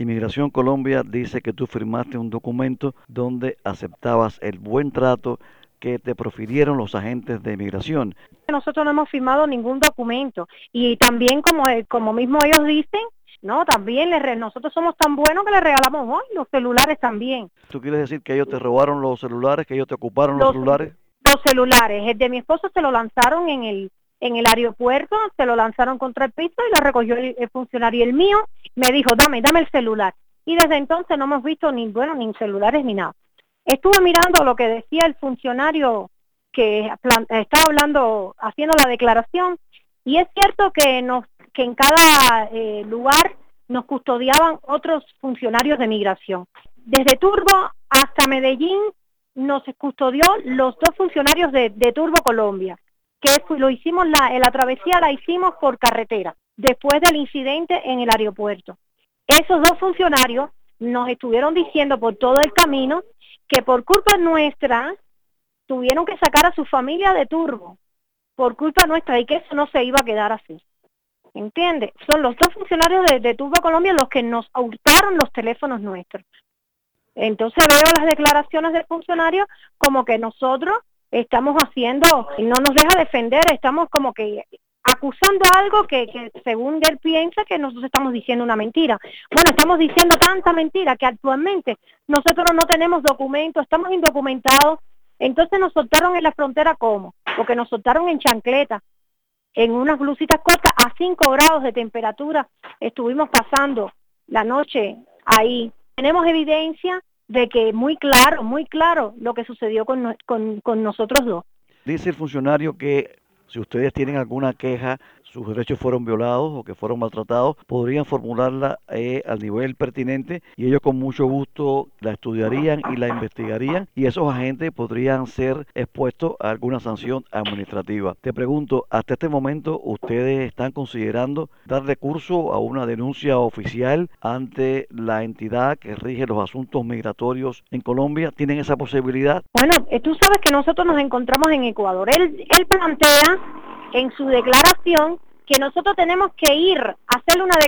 Inmigración Colombia dice que tú firmaste un documento donde aceptabas el buen trato que te profirieron los agentes de inmigración. Nosotros no hemos firmado ningún documento y también como mismo ellos dicen, no, también nosotros somos tan buenos que les regalamos hoy los celulares también. ¿Tú quieres decir que ellos te robaron los celulares, que ellos te ocuparon los Los, celulares? los celulares, el de mi esposo se lo lanzaron en el aeropuerto, se lo lanzaron contra el piso y lo recogió el funcionario. El mío me dijo, dame el celular. Y desde entonces no hemos visto ni celulares ni nada. Estuve mirando lo que decía el funcionario que estaba hablando, haciendo la declaración, y es cierto que en cada lugar nos custodiaban otros funcionarios de migración. Desde Turbo hasta Medellín nos custodió los dos funcionarios de Turbo Colombia, que lo hicimos, la travesía la hicimos por carretera, después del incidente en el aeropuerto. Esos dos funcionarios nos estuvieron diciendo por todo el camino que por culpa nuestra tuvieron que sacar a su familia de Turbo, por culpa nuestra, y que eso no se iba a quedar así. ¿Entiendes? Son los dos funcionarios de Turbo Colombia los que nos hurtaron los teléfonos nuestros. Entonces veo las declaraciones del funcionario como que nosotros estamos haciendo, no nos deja defender, estamos como que acusando algo que según él piensa que nosotros estamos diciendo una mentira. Bueno, estamos diciendo tanta mentira que actualmente nosotros no tenemos documentos, estamos indocumentados. Entonces nos soltaron en la frontera, ¿cómo? Porque nos soltaron en chancleta, en unas blusitas cortas a 5 grados de temperatura. Estuvimos pasando la noche ahí. Tenemos evidencia de que muy claro lo que sucedió con nosotros dos. Dice el funcionario que si ustedes tienen alguna queja, sus derechos fueron violados o que fueron maltratados, podrían formularla al nivel pertinente y ellos con mucho gusto la estudiarían y la investigarían y esos agentes podrían ser expuestos a alguna sanción administrativa. Te pregunto, hasta este momento, ¿ustedes están considerando dar recurso a una denuncia oficial ante la entidad que rige los asuntos migratorios en Colombia? ¿Tienen esa posibilidad? Bueno, tú sabes que nosotros nos encontramos en Ecuador. Él plantea en su declaración que nosotros tenemos que ir a hacerle una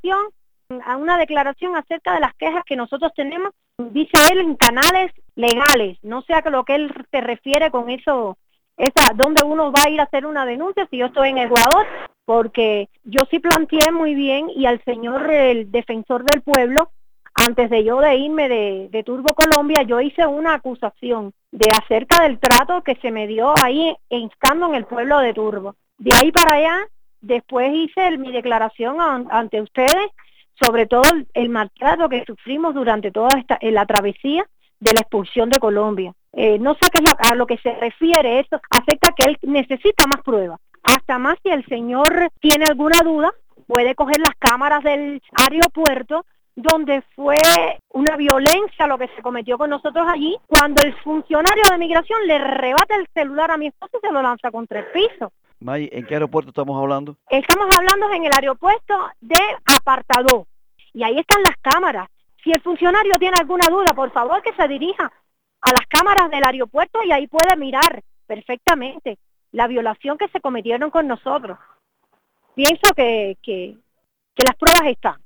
declaración acerca de las quejas que nosotros tenemos, dice él, en canales legales, no sé a lo que él se refiere con eso, dónde uno va a ir a hacer una denuncia si yo estoy en Ecuador, porque yo sí planteé muy bien y al señor, el defensor del pueblo, antes de irme de Turbo Colombia, yo hice una acusación acerca del trato que se me dio ahí estando en el pueblo de Turbo. De ahí para allá, después hice mi declaración ante ustedes sobre todo el maltrato que sufrimos durante toda la travesía de la expulsión de Colombia. No sé qué es a lo que se refiere eso, acepta que él necesita más pruebas. Hasta más si el señor tiene alguna duda, puede coger las cámaras del aeropuerto donde fue una violencia lo que se cometió con nosotros allí, cuando el funcionario de migración le arrebata el celular a mi esposo y se lo lanza contra el piso. May, ¿en qué aeropuerto estamos hablando? Estamos hablando en el aeropuerto de Apartadó, y ahí están las cámaras. Si el funcionario tiene alguna duda, por favor que se dirija a las cámaras del aeropuerto y ahí puede mirar perfectamente la violación que se cometieron con nosotros. Pienso que las pruebas están.